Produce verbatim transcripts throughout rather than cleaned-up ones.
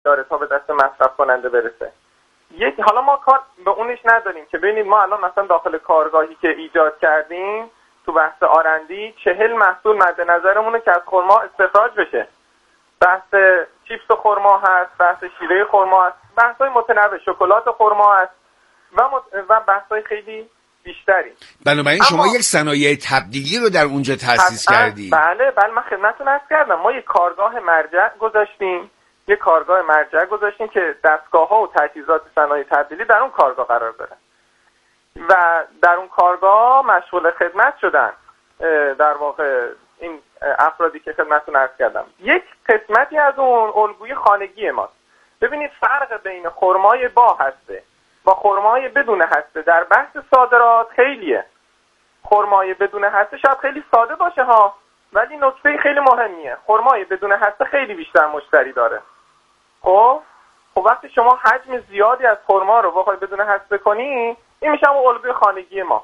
داره تا به دست مصرف کننده برسه. یک حالا ما کار به اونش نداریم که ببینید ما الان مثلا داخل کارگاهی که ایجاد کردیم تو بحث آرندی چهل محصول مد نظرمونه که از خرما استخراج بشه. بحث چیپس خرما هست، بحث شیره خرما هست، بحث‌های متنوع، شکلات خرما هست و مت... و بحث‌های خیلی بیشتری. بنابراین شما یک صنایع تبدیلی رو در اونجا تأسیس کردی؟ بله بله، من خدمتتون عرض کردم ما یک کارگاه مرجع گذاشتیم، یک کارگاه مرجع گذاشتیم که دستگاه‌ها و تجهیزات صنایع تبدیلی در اون کارگاه قرار داره و در اون کارگاه مشغول خدمت شدن در واقع این افرادی که خدمتتون عرض کردم. یک قسمتی از اون الگوی خانگی ماست. ببینید فرق بین خرمای با هسته با خرمای بدون هسته در بحث صادرات خیلیه. خرمای بدون هسته شاید خیلی ساده باشه ها، ولی نکته خیلی مهمیه، خرمای بدون هسته خیلی بیشتر مشتری داره. خب خب وقتی شما حجم زیادی از خرما رو بخوای بدون هسته کنی، این میشه اون الگوی خانگی ما.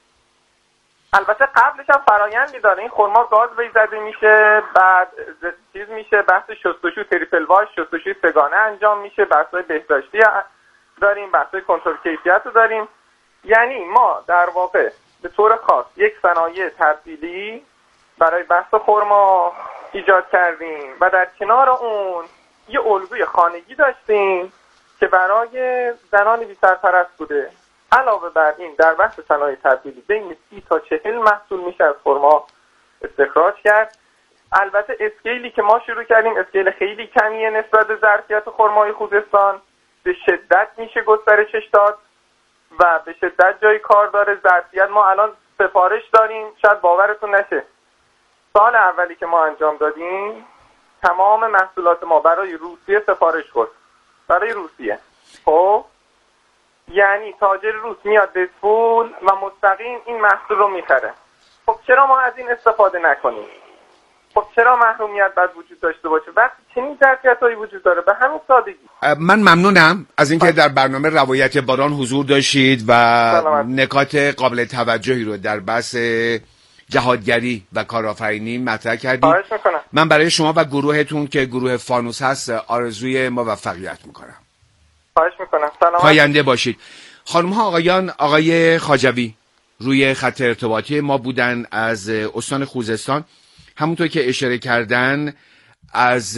البته قبلش هم فرایندی داره، این خرما گاز وی زده میشه، بعد چیز میشه، بحث شستشو تریپل واش، شستشوی سگانه انجام میشه، بحث‌های بهداشتی داریم، بحث‌های کنترل کیفیت رو داریم. یعنی ما در واقع به طور خاص یک صنایع تبدیلی برای بحث خرما ایجاد کردیم و در کنار اون یه الگوی خانگی داشتیم که برای زنان بی سرپرست بوده. علاوه بر این در بحث صنایع تبدیلی بین سی تا چهل محصول میشه از خرما استخراج کرد. البته اسکیلی که ما شروع کردیم اسکیل خیلی کمیه نسبت به ظرفیت خرمای خوزستان، به شدت میشه گسترشش داد و به شدت جای کار داره. ظرفیت ما الان سفارش داریم، شاید باورتون نشه سال اولی که ما انجام دادیم تمام محصولات ما برای روسیه سفارش خورد، برای روسیه. خب یعنی تاجر روس میاد به پول و مستقیم این محصول رو میخره. خب چرا ما از این استفاده نکنیم؟ خب چرا محرومیت باید وجود داشته باشه وقتی چنین ظرفیتایی وجود داره؟ به همین سادگی. من ممنونم از اینکه در برنامه روایت باران حضور داشتید و سلامت. نکات قابل توجهی رو در بحث جهادگری و کارآفرینی مطرح کردید. خواهش میکنم. من برای شما و گروهتون که گروه فانوس هست آرزوی موفقیت میکنم. خواهش میکنم. سلامت. پاینده باشید. خانم ها آقایان، آقای خواجوی روی خط ارتباطی ما بودن از استان خوزستان، همونطور که اشاره کردن از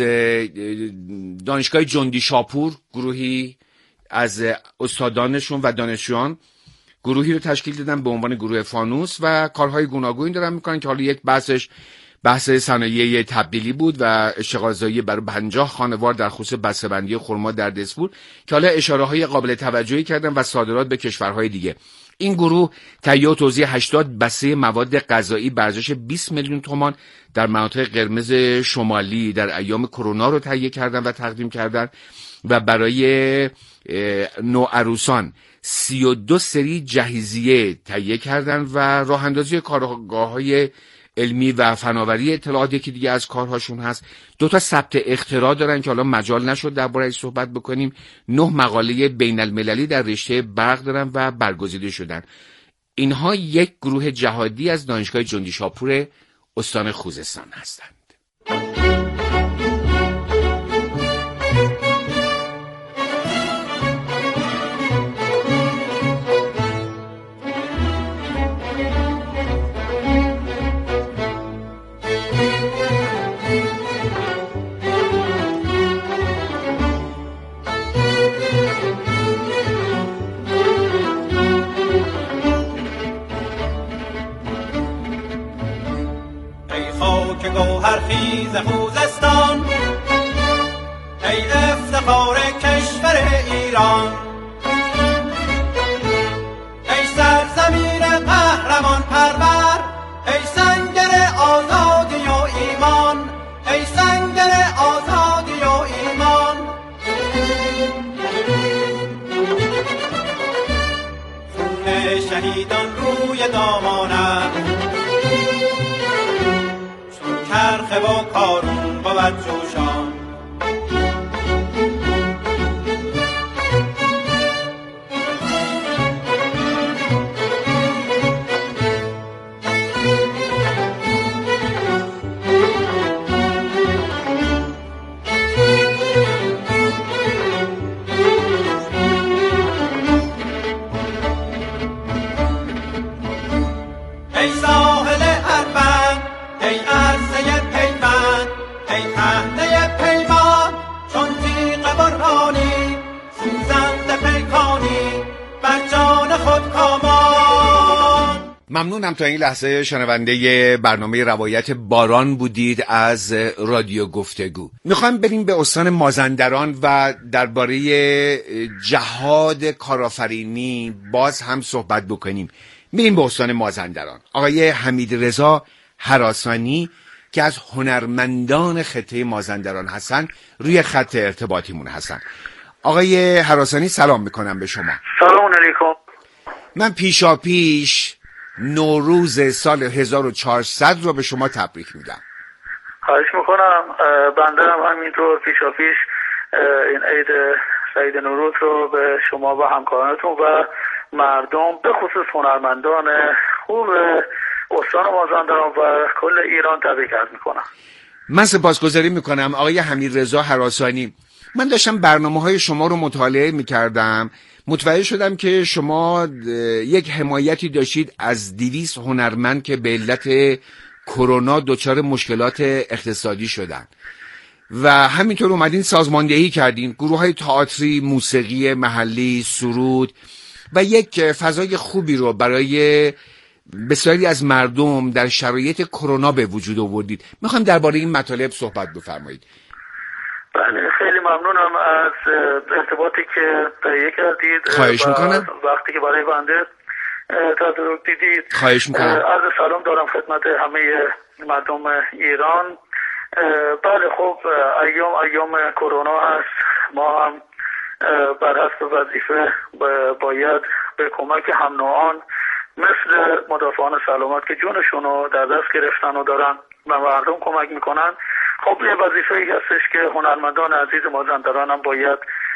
دانشگاه جندی شاپور گروهی از استادانشون و دانشجویان گروهی رو تشکیل دادن به عنوان گروه فانوس و کارهای گوناگونی دارن میکنن که حالا یک بحثش بحث صنایع تبدیلی بود و اشتغالزایی برای پنجاه خانوار در خصوص بسته‌بندی خرما در دسپور که حالا اشاره‌های قابل توجهی کردن و صادرات به کشورهای دیگه. این گروه تهیه و توزیع هشتاد بسته مواد غذایی به ارزش بیست میلیون تومان در مناطق قرمز شمالی در ایام کرونا رو تهیه کردن و تقدیم کردن و برای نوعروسان سی و دو سری جهیزیه تهیه کردن و راه اندازی کارگاه‌های علمی و فناوری اطلاعات یکی دیگه از کارهاشون هست. دو تا ثبت اختراع دارن که حالا مجال نشد درباره‌اش صحبت بکنیم. نه مقاله بین المللی در رشته برق دارن و برگزیده شدن. اینها یک گروه جهادی از دانشگاه جندی شاپور استان خوزستان هستند. خیز خوزستان ای افتخار کشور ایران، ای سرزمین قهرمان پرور، ای سنگر آزادی و ایمان، ای سنگر آزادی و ایمان. خون شهیدان روی دامانم، چرخه و کارون بود جوشان. ممنونم تا این لحظه شنونده برنامه روایت باران بودید از رادیو گفتگو. میخوایم بریم به استان مازندران و درباره جهاد کارآفرینی باز هم صحبت بکنیم. میریم به استان مازندران. آقای حمیدرضا هراسانی که از هنرمندان خطه مازندران هستن روی خط ارتباطیمون هستن. آقای هراسانی سلام میکنم به شما. سلام علیکم. من پیشا پیش نوروز سال هزار و چهارصد رو به شما تبریک میگم. خواهش میکنم. بنده هم همینطور پیشا پیش این عید سعید نوروز رو به شما و همکارانتون و مردم به خصوص هنرمندان خوب استان مازندران و کل ایران تبریک عرض میکنم. من سپاسگزاری میکنم آقای حمیدرضا هراسانی. من داشتم برنامه‌های شما رو مطالعه میکردم، متوجه شدم که شما یک حمایتی داشتید از دویست هنرمند که به علت کرونا دچار مشکلات اقتصادی شدن و همینطور اومدین سازماندهی کردین گروه‌های تئاتری، موسیقی محلی، سرود و یک فضای خوبی رو برای بسیاری از مردم در شرایط کرونا به وجود آوردید. میخوام درباره این مطالب صحبت بفرمایید. بله، خیلی ممنونم از ارتباطی که تهیه کردید. خواهش میکنم. وقتی که برای بنده تدارک دیدید. خواهش میکنم. عرض سلام دارم خدمت همه مردم ایران. بله خب ایام ایام کرونا هست. ما هم بر حسب وظیفه باید به کمک هم نوعان مثل مدافعان سلامت که جونشون رو در دست گرفتن و دارن و مردم کمک میکنن. خب یه وظیفه‌ای هستش که هنرمندان عزیز مازندران هم باید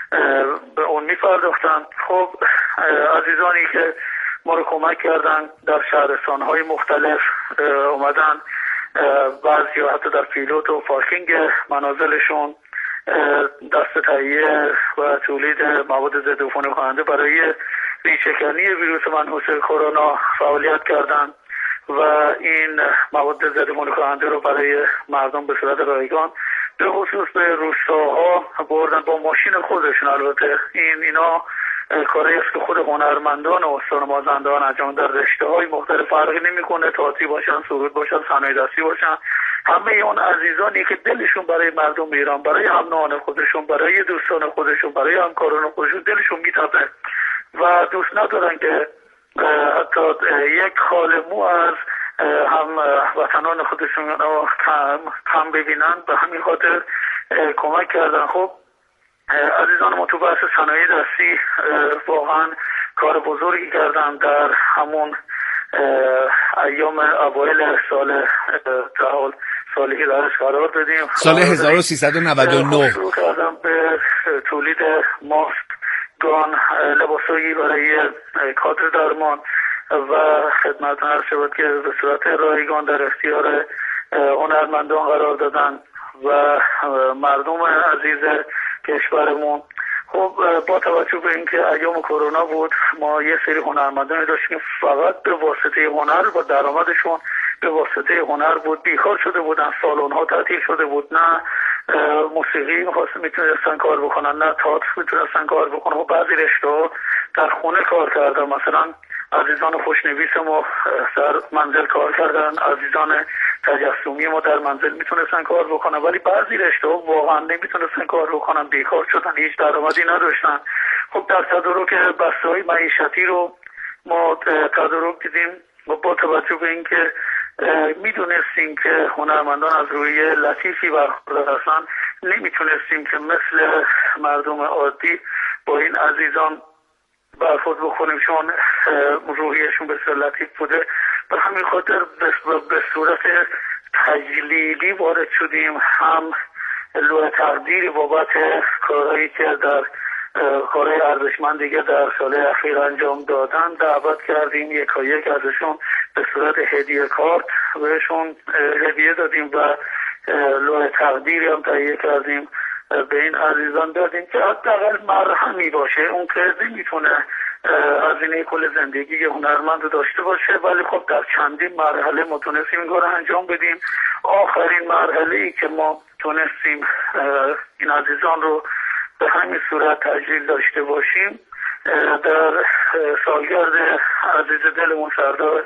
به اون میپرداختن. خب عزیزانی که ما رو کمک کردن در شهرستان‌های مختلف اومدن، بعضی حتی در پیلوت و پارکینگ منازلشون دست تهیه و تولید مواد ضد عفونی کننده برای ریشه‌کنی ویروس منحوس کرونا فعالیت کردن و این مواد ضد عفونی کننده رو برای مردم به صورت رایگان به خصوص به روستاها بردن با ماشین خودشون. البته این اینا کاری است که خود هنرمندان استان مازندران انجام در رشته‌های مختلف فرقی نمی‌کنه، تئاتری باشن، سرود باشن، صنایع دستی باشن. همه اون عزیزانی که دلشون برای مردم ایران، برای هم نوعان خودشون، برای دوستان خودشون، برای همکاران خودشون دلشون میتپه و دوست ندارن که حتی یک خال مو از هم وطنان خودشون رو کم ببینن. به همین خاطر کمک کردن. خب عزیزان ما تو بحث صنایع دستی واقعا کار بزرگی کردن. در همون ایام اوایل سال تحول سالی که درش قرار دادیم، سال هزار و سیصد و نود و نه شروع کردم به تولید ماسک، گان، لباسایی برای کادر درمان و خدمت عرض شد که به صورت رایگان در اختیار هنرمندان قرار دادن و مردم عزیز کشورمون. خب با توجه به اینکه ایام کرونا بود، ما یه سری هنرمندان داشتیم فقط به واسطه هنر و درآمدشون به واسطه هنر بود بیکار شده بودن، سالن ها تعطیل شده بود، نه موسیقی می‌خواستن میتونستن کار بکنن، نه تئاتر میتونستن کار بکنن. و بعضی رشته‌ها در خونه کار کردن. مثلا عزیزان خوشنویس ما در منزل کار کردن، عزیزان تجسمی ما در منزل میتونستن کار بکنن، ولی بعضی رشته‌ها واقعا نمیتونستن کار بکنن، بیکار شدن، هیچ درآمدی نداشتن. خب در تدارک بسته‌های معیشتی رو ما تدارک دیدیم و با توجه به اینکه میدونستیم که هنرمندان از روی لطیفی برخوردار هستن، نمیتونستیم که مثل مردم عادی با این عزیزان برخورد بکنیم چون روحیشون بسیار لطیف بوده. به همین خاطر به صورت تجلیلی وارد شدیم، هم لوح تقدیری بابت کارهایی که در کارهای ارزشمند دیگه در سال اخیر انجام دادن دعوت کردیم، یکا یک ازشون به صورت هدیه کارت بهشون هدیه دادیم و لوح تقدیری هم تهیه کردیم به این عزیزان دادیم که حداقل مرهمی باشه. اون که نمیتونه هزینه کل زندگی هنرمند رو داشته باشه، ولی خب در چندین مرحله ما تونستیم این کار انجام بدیم. آخرین مرحله ای که ما تونستیم این عزیزان رو به همین صورت تجلیل داشته باشیم در سالگرد عزیز دلمون سردار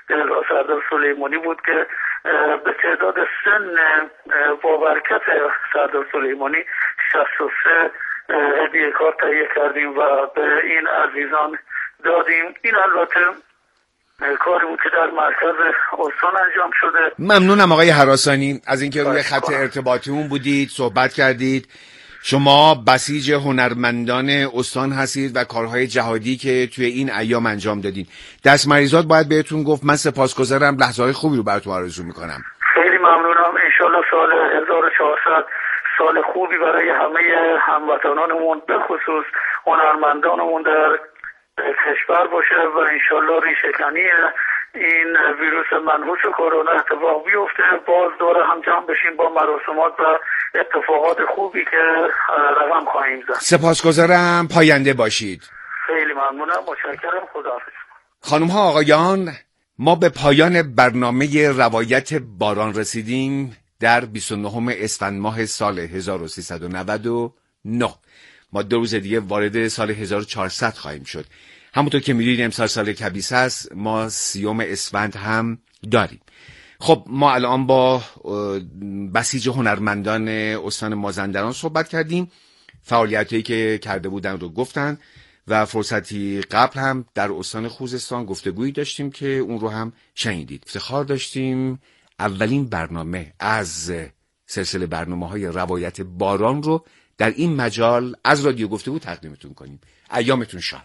سردار سلیمانی بود که به تعداد سن با برکت سردار سلیمانی شصت و سه هدیه کارت تهیه کردیم و به این عزیزان دادیم. این البته کاری بود که در مرکز استان انجام شده. ممنونم آقای هراسانی از اینکه روی خط ارتباطیمون بودید، صحبت کردید. شما بسیج هنرمندان استان هستید و کارهای جهادی که توی این ایام انجام دادین. دست مریضات باید بهتون گفت من سپاسگزارم، لحظه‌های خوبی رو براتون آرزو میکنم. خیلی ممنونم. انشالله سال هزار و چهارصد سال خوبی برای همه هموطنانمون به خصوص هنرمندانمون در کشور باشه و انشالله ریشه‌کنی این ویروس منحوس کرونا اتفاق بیفته، باز دوره هم جمع بشیم با مراسمات و اتفاقات خوبی که رقم خواهیم زد. سپاسگزارم، پاینده باشید. خیلی ممنونم، متشکرم، خداحافظ. خانم ها آقایان، ما به پایان برنامه روایت باران رسیدیم در بیست و نهم اسفند ماه سال هزار و سیصد و نود و نه. ما دو روز دیگه وارد سال هزار و چهارصد خواهیم شد. همونطور که می‌دونید امسال سال کبیس هست، ما سیوم اسفند هم داریم. خب ما الان با بسیج هنرمندان استان مازندران صحبت کردیم، فعالیتایی که کرده بودن رو گفتن و فرصتی قبل هم در استان خوزستان گفتگویی داشتیم که اون رو هم شنیدید. افتخار داشتیم اولین برنامه از سلسله برنامه‌های روایت باران رو در این مجال از رادیو گفتگو تقدیمتون کنیم. ایامتون شاد.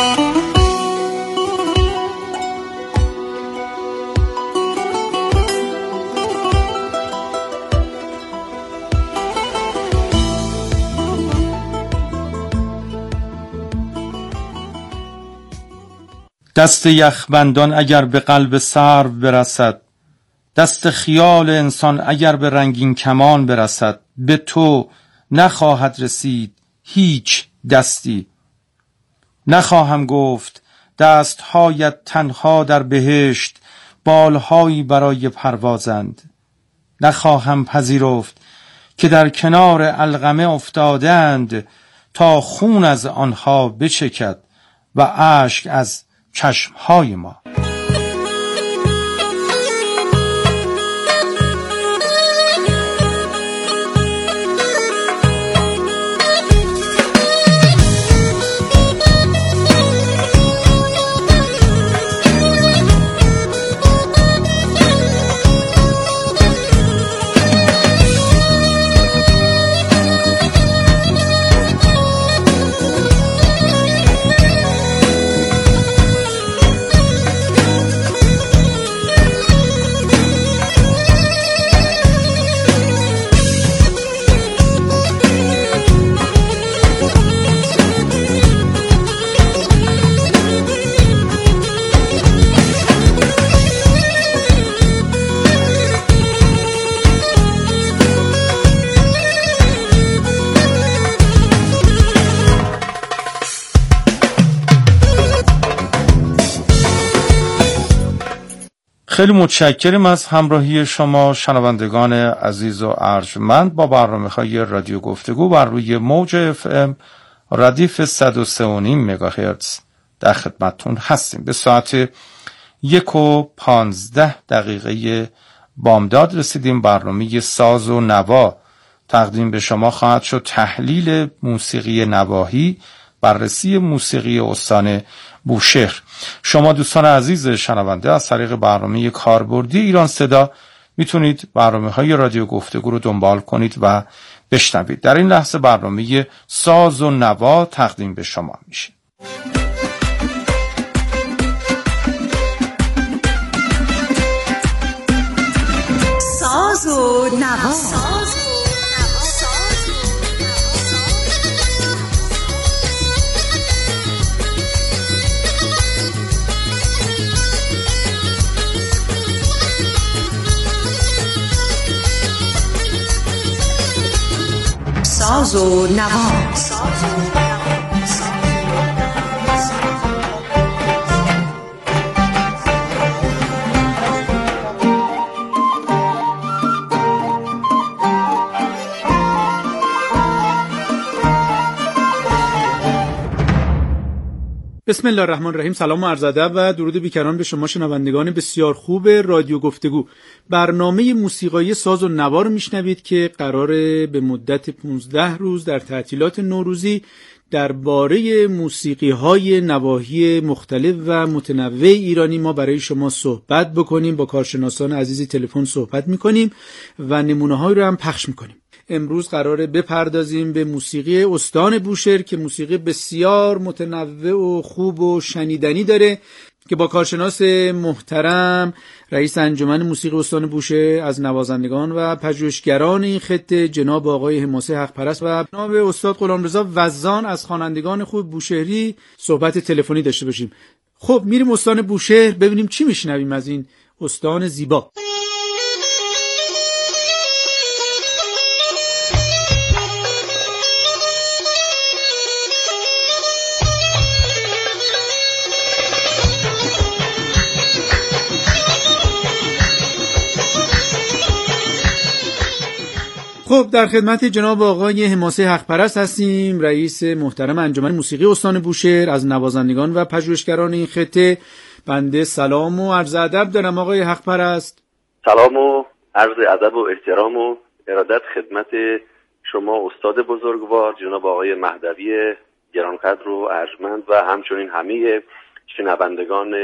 دست یخبندان اگر به قلب سرو برسد، دست خیال انسان اگر به رنگین کمان برسد، به تو نخواهد رسید هیچ دستی. نخواهم گفت دستهایت تنها در بهشت بالهایی برای پروازند. نخواهم پذیرفت که در کنار علقمه افتادند تا خون از آنها بچکد و اشک از چشمهای ما. خیلی متشکرم از همراهی شما شنوندگان عزیز و ارجمند با برنامه‌های رادیو گفتگو بر روی موج اف ام ردیف صد و سه و نیم مگاهرتز در خدمتتون هستیم. به ساعت یک و پانزده دقیقه بامداد رسیدیم. برنامه ساز و نوا تقدیم به شما خواهد شد. تحلیل موسیقی نواحی، بررسی موسیقی استان بوشهر. شما دوستان عزیز شنونده از طریق برنامه کاربردی ایران صدا میتونید برنامه‌های رادیو گفتگو رو دنبال کنید و بشنوید. در این لحظه برنامه ساز و نوا تقدیم به شما میشه. ساز و نوا. ساز و نوا. بسم الله الرحمن الرحیم. سلام و عرض ادب و درود بیکران به شما شنوندگان بسیار خوب رادیو گفتگو. برنامه موسیقایی ساز و نوا رو میشنوید که قراره به مدت پانزده روز در تعطیلات نوروزی درباره موسیقی‌های نواحی مختلف و متنوع ایرانی ما برای شما صحبت بکنیم. با کارشناسان عزیزی تلفن صحبت می‌کنیم و نمونه‌هایی رو هم پخش می‌کنیم. امروز قراره بپردازیم به موسیقی استان بوشهر که موسیقی بسیار متنوع و خوب و شنیدنی داره که با کارشناس محترم رئیس انجمن موسیقی استان بوشهر از نوازندگان و پژوهشگران این خطه جناب آقای حماسه حق پرست و جناب استاد غلامرضا وزان از خوانندگان خوب بوشهری صحبت تلفنی داشته باشیم. خب میریم استان بوشهر ببینیم چی میشنویم از این استان زیبا. خب در خدمت جناب آقای حماسه حق پرست هستیم، رئیس محترم انجمن موسیقی استان بوشهر از نوازندگان و پژوهشگران این خطه. بنده سلام و عرض ادب دارم آقای حق پرست. سلام و عرض ادب و احترام و ارادت خدمت شما استاد بزرگوار جناب آقای مهدوی گرانقدر و ارجمند و همچنین همه شنوندگان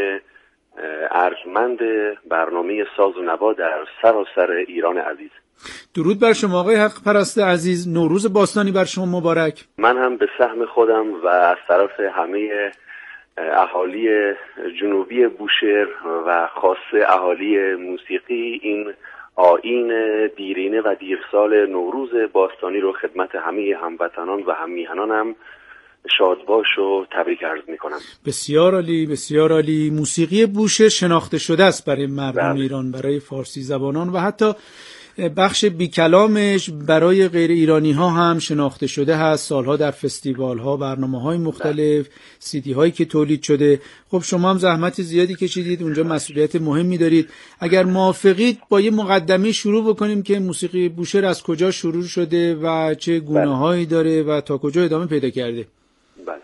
ارجمند برنامه ساز و نوا در سراسر ایران عزیز. درود بر شما آقای حق پرست عزیز. نوروز باستانی بر شما مبارک. من هم به سهم خودم و از طرف همه اهالی جنوبی بوشهر و خاصه اهالی موسیقی این آیین دیرینه و دیرسال نوروز باستانی رو خدمت همه هموطنان و هممیهنانم شادباش و تبریک عرض میکنم. بسیار عالی، بسیار عالی. موسیقی بوشهر شناخته شده است برای مردم بله. ایران، برای فارسی زبانان و حتی بخش بیکلامش برای غیر ایرانی ها هم شناخته شده هست. سالها در فستیوال ها، برنامه های مختلف، سیدی هایی که تولید شده. خب شما هم زحمت زیادی کشیدید، اونجا مسئولیت مهمی دارید. اگر موافقید با یه مقدمه شروع بکنیم که موسیقی بوشهر از کجا شروع شده و چه گونه هایی داره و تا کجا ادامه پیدا کرده. بله.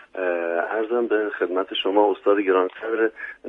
عرضم به خدمت شما استاد گرانقدر،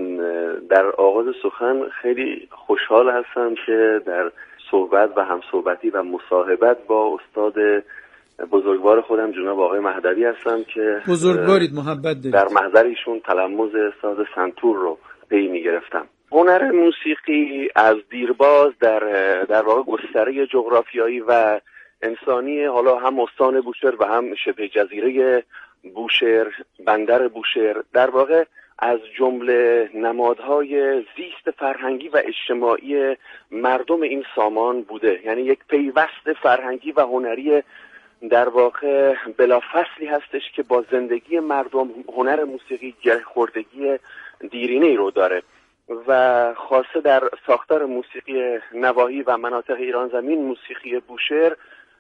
در آغاز سخن خیلی خوشحال هستم که در صحبت و همصحبتی و مصاحبت با استاد بزرگوار خودم جناب آقای مهدوی هستم که بزرگوارید، محبت دارید. در محضر ایشون تلمذ ساز سنتور رو پی می‌گرفتم. هنر موسیقی از دیرباز در در واقع گستره جغرافیایی و انسانی، حالا هم استان بوشهر و هم شبه جزیره بوشهر، بندر بوشهر، در واقع از جمله نمادهای زیست فرهنگی و اجتماعی مردم این سامان بوده. یعنی یک پیوست فرهنگی و هنری در واقع بلافصلی هستش که با زندگی مردم هنر موسیقی گره خوردگی دیرینه‌ای رو داره و خاصه در ساختار موسیقی نواحی و مناطق ایران زمین موسیقی بوشهر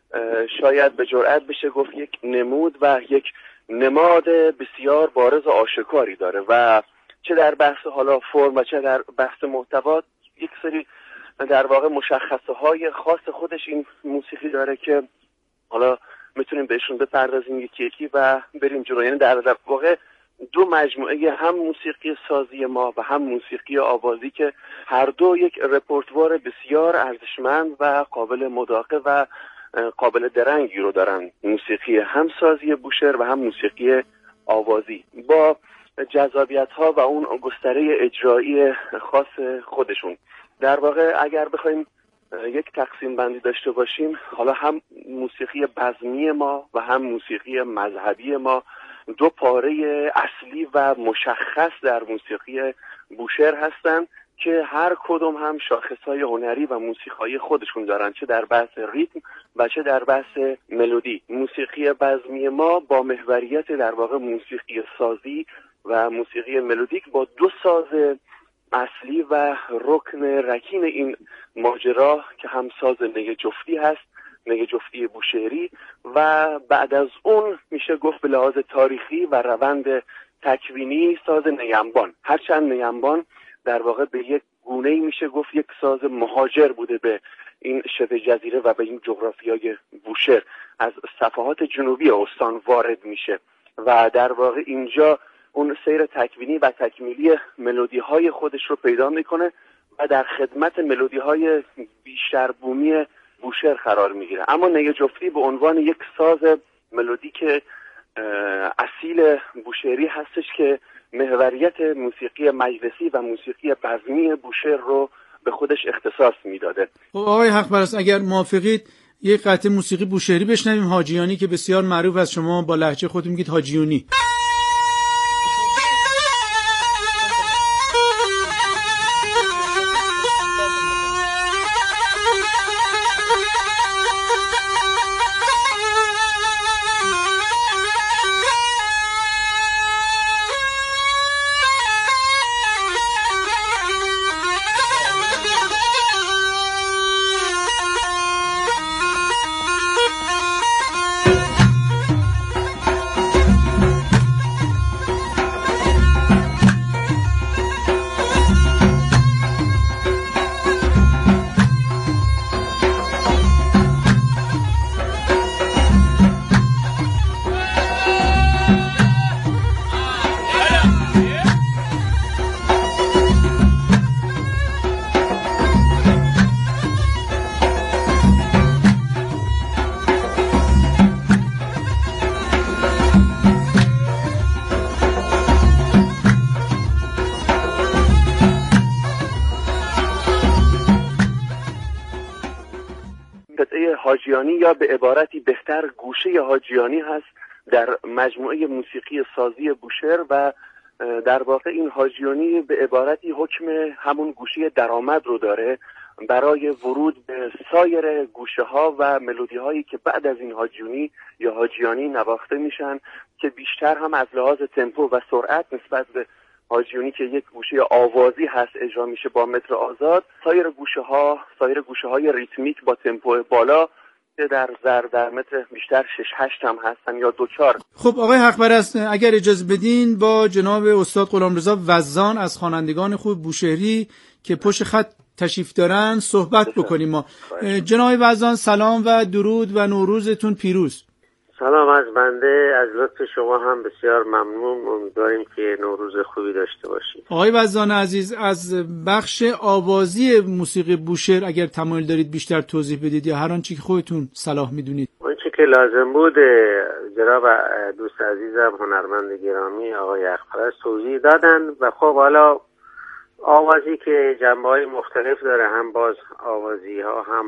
شاید به جرئت بشه گفت یک نمود و یک نماد بسیار بارز و آشکاری داره و چه در بحث حالا فرم و چه در بحث محتوا یک سری در واقع مشخصه های خاص خودش این موسیقی داره که حالا میتونیم بهشون بپردازیم یکی یکی و بریم جلو. یعنی در واقع دو مجموعه، هم موسیقی سازی ما و هم موسیقی آوازی که هر دو یک رپورتوار بسیار ارزشمند و قابل مداقه و قابل درنگی رو دارن. موسیقی هم سازی بوشهر و هم موسیقی آوازی با جذابیت ها و اون گستره اجرایی خاص خودشون. در واقع اگر بخوایم یک تقسیم بندی داشته باشیم، حالا هم موسیقی بزمی ما و هم موسیقی مذهبی ما دو پاره اصلی و مشخص در موسیقی بوشهر هستند که هر کدوم هم شاخصهای هنری و موسیقی خودشون دارن، چه در بحث ریتم و چه در بحث ملودی. موسیقی بزمی ما با محوریت در واقع موسیقی سازی و موسیقی ملودیک با دو ساز اصلی و رکن رکین این ماجرا که هم ساز نی جفتی هست، نی جفتی بوشهری، و بعد از اون میشه گفت به لحاظ تاریخی و روند تکوینی ساز نیمبان. هرچند نیمبان در واقع به یک گونه‌ای میشه گفت یک ساز مهاجر بوده به این شبه جزیره و به این جغرافیای بوشهر، از صفحات جنوبی استان وارد میشه و در واقع اینجا اون سیر تکوینی و تکمیلی ملودی های خودش رو پیدا میکنه و در خدمت ملودی های بیشتر بومی بوشهر قرار میگیره. اما نی جفتی به عنوان یک ساز ملودی که اصیل بوشهری هستش که محوریت موسیقی مجلسی و موسیقی بزمی بوشهر رو به خودش اختصاص میداده. خب آقای حق پرست، اگر موافقید یک قطعه موسیقی بوشهری بشنویم، حاجیانی که بسیار معروف از شما با لهجه خودتون میگید حاجیونی. حاجیانی یا به عبارتی بهتر گوشه حاجیانی هست در مجموعه موسیقی سازی بوشهر و در واقع این حاجیانی به عبارتی حکم همون گوشه درآمد رو داره برای ورود به سایر گوشه ها و ملودی هایی که بعد از این حاجیانی یا حاجیانی نواخته میشن که بیشتر هم از لحاظ تمپو و سرعت نسبت به حاجیانی که یک گوشه آوازی هست اجرا میشه با متر آزاد، سایر گوشه ها سایر گوشه های ریتمیک با تمپو بالا که در زر در متر بیشتر شش هشت هم هستن یا دو چار. خب آقای حق پرست، اگر اجازه بدین با جناب استاد غلامرضا وزان از خوانندگان خوب بوشهری که پشت خط تشریف دارن صحبت بکنیم. ما جناب وزان سلام و درود و نوروزتون پیروز. سلام از بنده، از لطف شما هم بسیار ممنون. امیدواریم که نوروز خوبی داشته باشید. آقای وزان عزیز، از بخش آوازی موسیقی بوشهر اگر تمایل دارید بیشتر توضیح بدید یا هر آنچه که خودتون صلاح میدونید. آنچه که لازم بود جناب دوست عزیزم هنرمند گرامی آقای اخپرست توضیح دادن و خب حالا آوازی که جنبه‌های مختلف داره، هم باز آوازی ها هم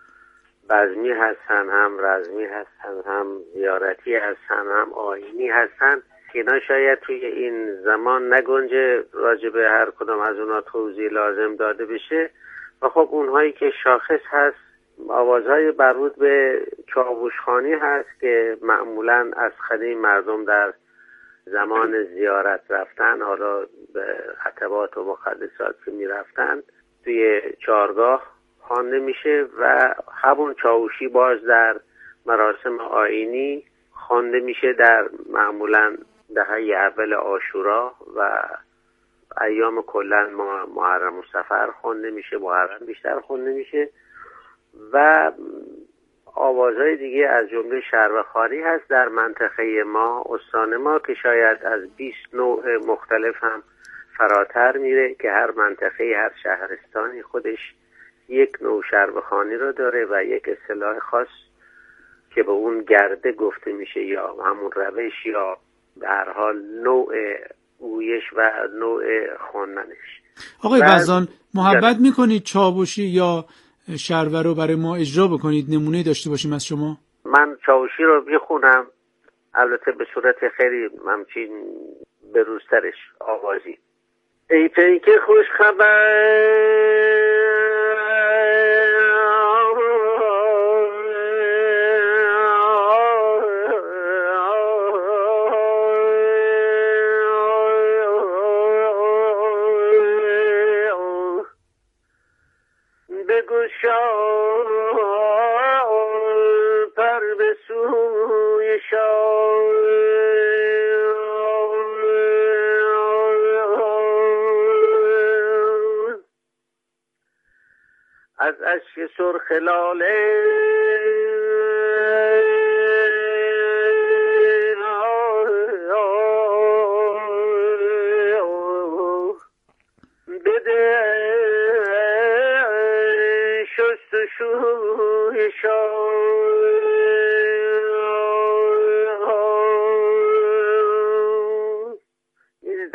بزمی هستن، هم رزمی هستن، هم زیارتی هستن، هم آیینی هستن که اینا شاید توی این زمان نگنجه راجع به هر کدام از اونا توضیح لازم داده بشه و خب اونهایی که شاخص هست آوازهای مربوط به چاوشخوانی هست که معمولاً از خدمه مردم در زمان زیارت رفتن، حالا به خطبات و مقدسات که می رفتن توی چارگاه خوانده میشه و همون چاوشی باز در مراسم آیینی خوانده میشه در معمولاً دهه اول عاشورا و ایام کلن محرم و صفر خوانده میشه، محرم بیشتر خوانده میشه و آوازهای دیگه از جمله شربخوانی هست در منطقه ما، استان ما، که شاید از بیست نوع مختلف هم فراتر میره که هر منطقه هر شهرستانی خودش یک نوع شربخوانی رو داره و یک اصطلاح خاص که به اون گرده گفته میشه یا همون روش یا به هر حال نوع گویش و نوع خواندنش. آقای وزان محبت میکنید چاوشی یا شربه رو برای ما اجرا بکنید، نمونه داشته باشیم از شما؟ من چاوشی رو میخونم، البته به صورت خیلی همچین بروزترش آوازی. ای پیک خوش خبر بگشا پر به سوی شام از اشک سرخ لاله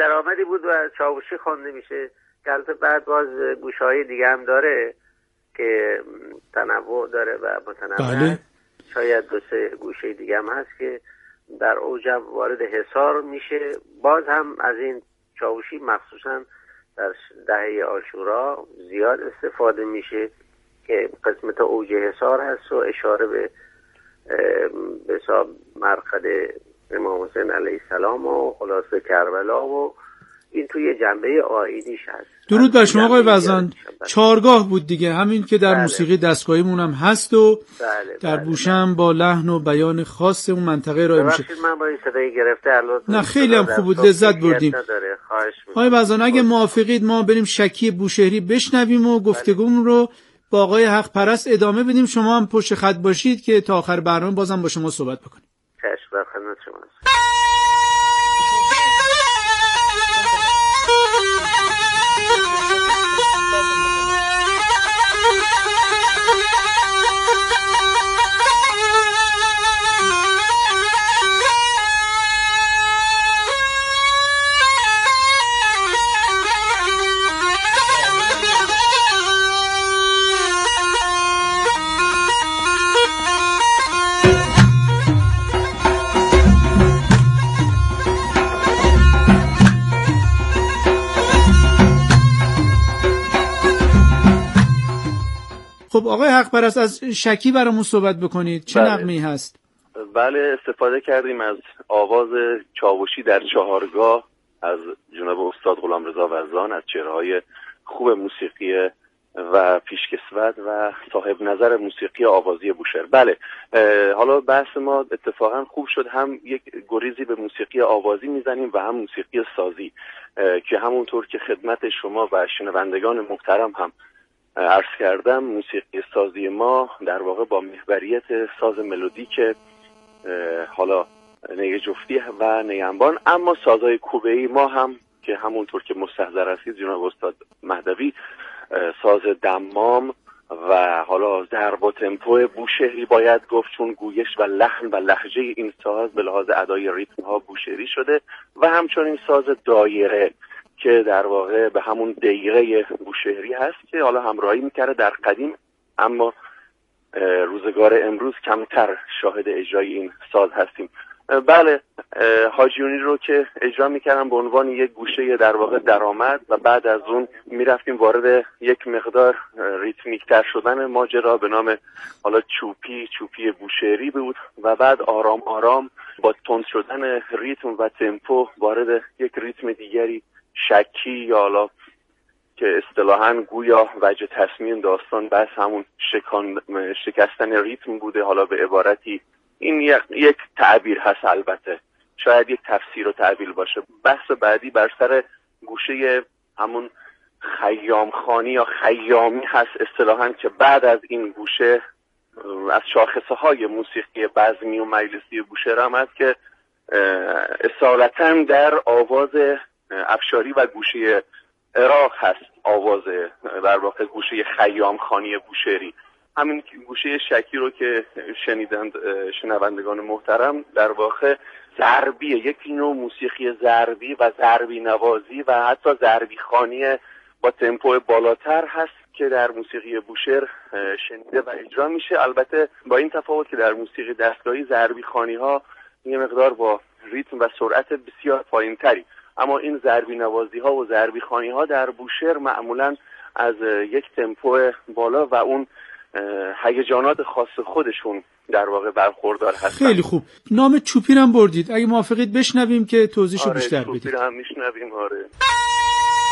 درآمدی بود و چاوشی خوانده میشه که البته بعد باز گوشه‌های دیگه هم داره که تنوع داره و متنوع. بله. شاید دو سه گوشه دیگه هم هست که در اوجم وارد حصار میشه. باز هم از این چاوشی مخصوصا در دهه عاشورا زیاد استفاده میشه که قسمت اوج حصار هست و اشاره به به حساب مرقد امام حسین علیه السلام و خلاصه کربلا و این توی جنبه آیینیش هست. درود بر شما آقای وزان. چارگاه بود دیگه، همین که در بله. موسیقی دستگاهیمون هم هست و بله در بله بوشه هم با لحن و بیان خاص اون منطقه ارائه میشه. من با این صدای گرفته نه خیلی هم خوب بود، لذت بردیم. آقای وزان اگه موافقید ما بریم شکی بوشهری بشنویم و گفتگومون رو با آقای حق پرست ادامه بدیم. شما هم پشت خط باشید که تا آخر برنامه بازم با شما صحبت بکنیم. چشم، در خدمت شما. خب آقای حق پرست از شکی برامون صحبت بکنید. چه بله. نغمه‌ای هست؟ بله استفاده کردیم از آواز چاوشی در چهارگاه از جناب استاد غلامرضا وزان، از چهره‌های خوب موسیقی و پیشکسوت و صاحب نظر موسیقی آوازی بوشهر. بله حالا بحث ما اتفاقا خوب شد، هم یک گریزی به موسیقی آوازی میزنیم و هم موسیقی سازی که همونطور که خدمت شما و شنوندگان محترم هم عرض کردم، موسیقی سازی ما در واقع با محوریت ساز ملودیک حالا نی جفتی و نی انبان، اما سازهای کوبه‌ای ما هم که همونطور که مستحضر هستید جناب استاد مهدوی، ساز دمام و حالا ضرب و تمپو بوشهری باید گفت، چون گویش و لحن و لهجه این ساز به لحاظ ادای ریتم ها بوشهری شده، و همچنین ساز دایره که در واقع به همون دایره بوشهری هست که حالا همراهی میکرده در قدیم، اما روزگار امروز کمتر شاهد اجرای این ساز هستیم. بله حاجیونی رو که اجرا میکردم به عنوان یک گوشه در واقع درآمد و بعد از اون میرفتیم وارد یک مقدار ریتمیکتر شدن ماجرا به نام حالا چوپی چوپی بوشهری بود و بعد آرام آرام با تند شدن ریتم و تمپو وارد یک ریتم دیگری شکی یا حالا که اصطلاحاً گویا وجه تصمیم داستان بس همون شکان شکستن ریتم بوده. حالا به عبارتی این یک, یک تعبیر هست، البته شاید یک تفسیر و تعبیر باشه. بحث بعدی بر سر گوشه همون خیام خانی یا خیامی هست اصطلاحاً که بعد از این گوشه از شاخصه های موسیقی بزمی و مجلسی بوشهر هم هست که اصالتاً در آواز افشاری و گوشه عراق هست، آواز در واقع گوشه خیام خانی بوشهری. همین گوشه شکی رو که شنیدند شنوندگان محترم در واقع ضربیه، یک نوع موسیقی ضربی و ضربی نوازی و حتی ضربی خوانی با تمپو بالاتر هست که در موسیقی بوشهر شنیده و اجرا میشه. البته با این تفاوت که در موسیقی دستگاهی ضربی خوانی ها یه مقدار با ریتم و سرعت بسیار پایینتری، اما این ضربی نوازی ها و ضربی خوانی ها در بوشهر معمولاً از یک تمپو بالا و اون هیجانات خاص خودشون در واقع برخوردار هستن. خیلی خوب. نام چوپیر هم بردید، اگه موافقید بشنویم که توضیحشو آره، بیشتر بدید. چوپیر هم میشنویم. آره.